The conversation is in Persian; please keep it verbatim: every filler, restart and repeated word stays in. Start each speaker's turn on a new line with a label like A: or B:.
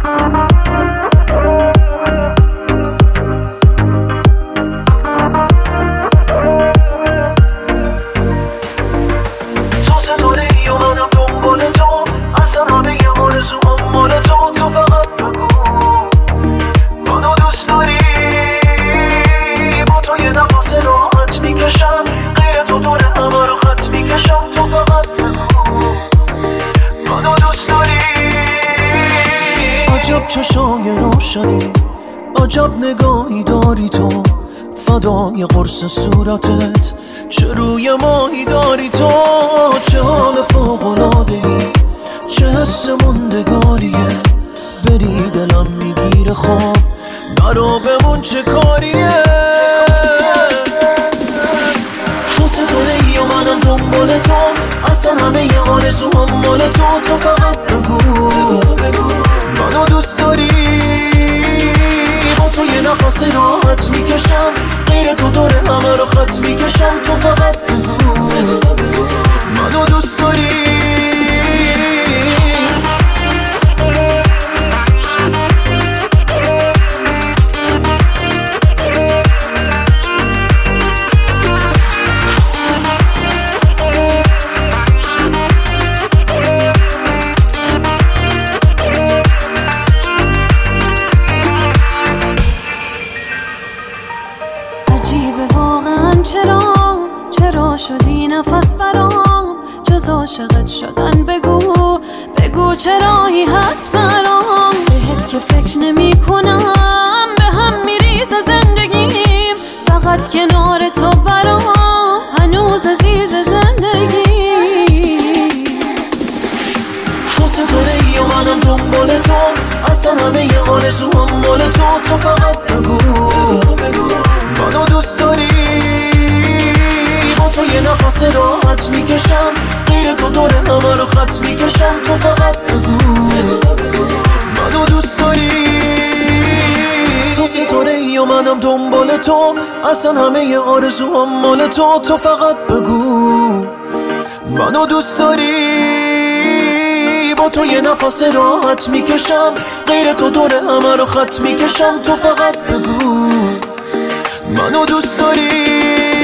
A: عجب چشای روشنی، عجب نگاهی داری تو، فدای قرص صورتت، چه روی ماهی داری تو، چه حال فوق‌العاده‌ای، چه حس موندگاریه، بری دلم میگیره خواب، برا بمون چه کاریه. تو ستاره‌ای و منم دنبال تو، اصلا همه ی آرزوام مال تو، تو فقط بگو منو دوست داری. با تو یه نفس راحت میکشم، غیر تو دور همه رو خط میکشم، تو فقط بگو منو دوست داری.
B: عجیبه واقعا چرا چرا شدی نفس برام، جز عاشقت شدن بگو بگو چرایی هست برام. بهت که فکر نمی کنم به هم میریزه زندگیم، فقط کنار تو برام هنوز عزیز زندگی.
A: تو ستاره‌ای و منم دنبال تو، اصلا همه ی آرزوام مال تو، تو فقط بگو منو دوست داری. با تو یه نفس راحت میکشم، غیر تو دور همه رو خط میکشم، تو فقط بگو منو دوست داری. تو ستاره‌ای و منم دنبال تو، اصلا همه ی آرزوام مال تو، تو فقط بگو منو دوست داری. با تو یه نفس راحت میکشم، غیر تو دور همه رو خط میکشم، تو فقط بگو منو دوست داری.